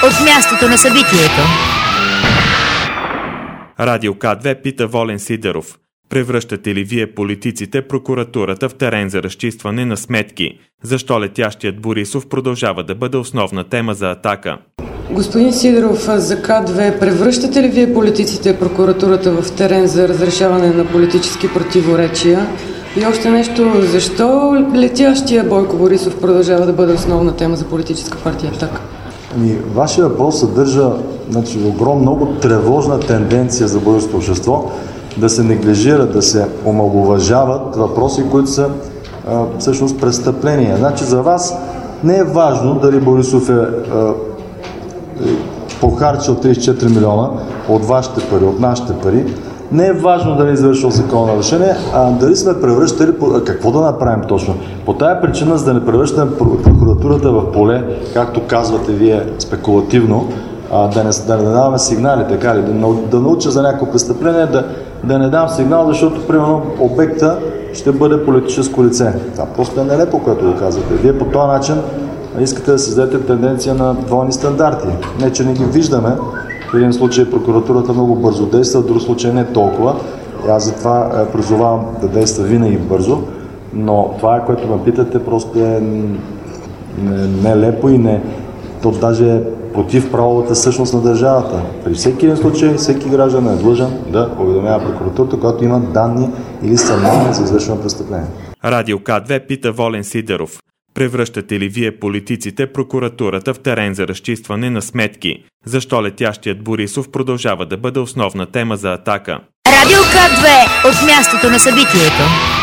от мястото на събитието. Радио К2 пита Волен Сидеров. Превръщате ли вие политиците, прокуратурата в терен за разчистване на сметки? Защо летящият Борисов продължава да бъде основна тема за атака? Господин Сидеров, за К2, превръщате ли вие политиците, прокуратурата в терен за разрешаване на политически противоречия? И още нещо, защо летящия Бойко Борисов продължава да бъде основна тема за политическа партия Атака? Вашия въпрос съдържа много тревожна тенденция за българското общество да се неглижират, да се омаловажават въпроси, които са всъщност престъпления. За вас не е важно дали Борисов е похарчил 34 милиона от вашите пари, от нашите пари. Не е важно дали е извършил законно нарушение, а дали сме превръщали, какво да направим точно. По тая причина, за да не превръщаме прокуратурата в поле, както казвате вие спекулативно, да не даваме сигнали, така ли, да науча за някакво престъпление, да не дам сигнал, защото, примерно, обекта ще бъде политическо лице. Това просто е нелепо, което го казвате. Вие по този начин искате да създадете тенденция на двойни стандарти. Не, че не ги виждаме. В един случай прокуратурата много бързо действа, в друг случай не толкова. Аз затова призовавам да действа винаги бързо, но това, което ме питате, просто е нелепо и то даже е против правовата същност на държавата. При всеки един случай, всеки граждан е длъжен да уведомява прокуратурата, когато има данни или съмнения за извършено престъпление. Радио К2 пита Волен Сидеров. Превръщате ли вие политиците, прокуратурата в терен за разчистване на сметки? Защо летящият Борисов продължава да бъде основна тема за атака? Радио К2 от мястото на събитието.